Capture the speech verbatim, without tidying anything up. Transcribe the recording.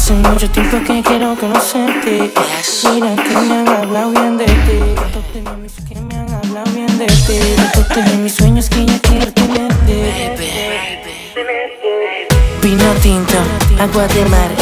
Hace mucho tiempo que quiero conocerte. Mira que me han hablado bien de ti. Que me han hablado bien de ti. De mis sueños que ya quiero tenerte. Vino tinto, agua de mar,